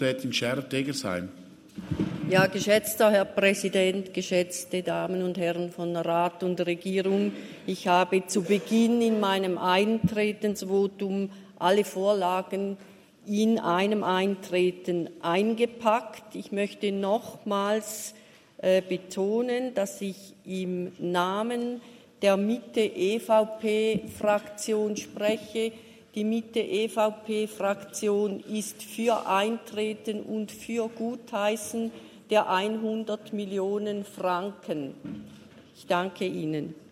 Rätin Scherer-Tegersheim. Ja, geschätzter Herr Präsident, geschätzte Damen und Herren von Rat und Regierung, ich habe zu Beginn in meinem Eintretensvotum alle Vorlagen in einem Eintreten eingepackt. Ich möchte nochmals betonen, dass ich im Namen der Mitte-EVP-Fraktion spreche. Die Mitte-EVP-Fraktion ist für Eintreten und für Gutheißen der 100 Millionen Franken. Ich danke Ihnen.